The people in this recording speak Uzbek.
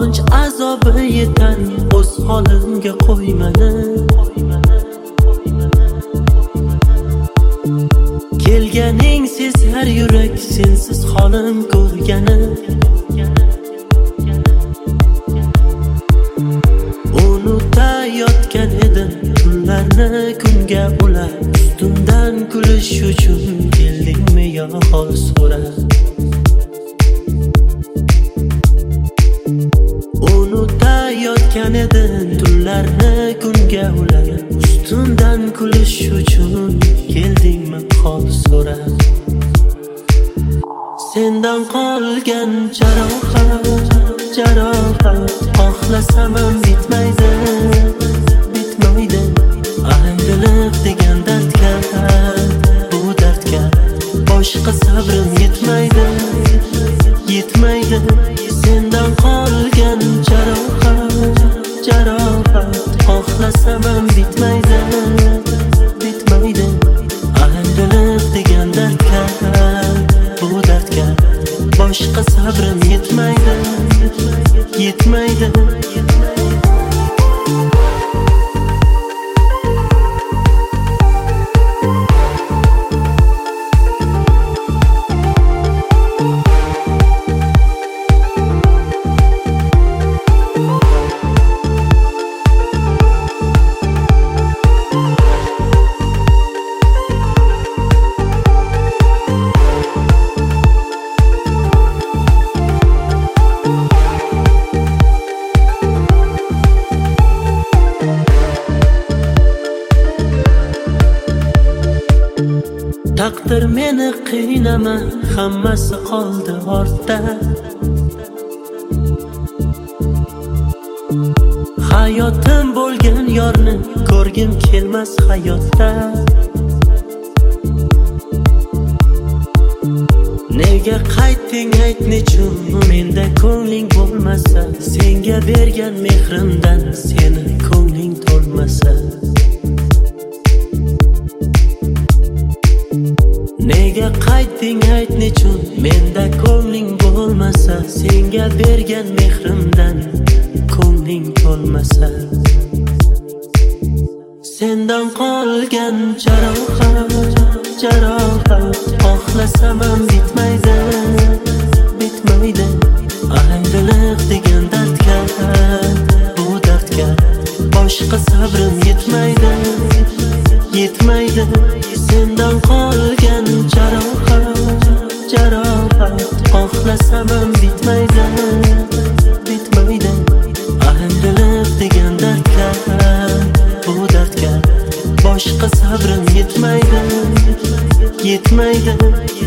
sog'inch azobi yetar, o'z holimga qo'ymani. Kelganing sezar yurak, sensiz holim ko'rgani. Unutayotgan edim tunlarni kunga ulab, ustimdan kulish uchun keldingmi yo hol so'rab. Unutayotgan edim tunlarni kunga ulab, ustimdan kulish uchun keldingmi hol so'rab. Sendan qolgan jarohat xohlasam ham bitmaydi, ayriliq degan dardga, bu dardga boshqa sabrim yetmaydi. Sendan qolgan jarohat xohlasam ham bitmaydi, ayriliq degan dardga, bu dardga boshqa sabrim yetmaydi. Taqdir meni qiynama, hammasi qoldi ortda. Hayotim bo'lgan yorni ko'rgim kelmas hayotda. Nega qaytding ayt, nechun menda ko'ngling bo'lmasa, senga bergan mehrimdan seni ko'ngling to'lmasa. Nega qaytding ayt, nechun menda ko'ngling bo'lmasa, senga bergan mehrimdan ko'ngling to'lmasa. Sendan qolgan jarohat xohlasam ham bitmaydi, ayriliq degan dardga, bu dardga boshqa sabrim yetmaydi. Sendan qolgan jarohat xohlasam ham bitmaydi, ayriliq degan dardga, bu dardga boshqa sabrim yetmaydi.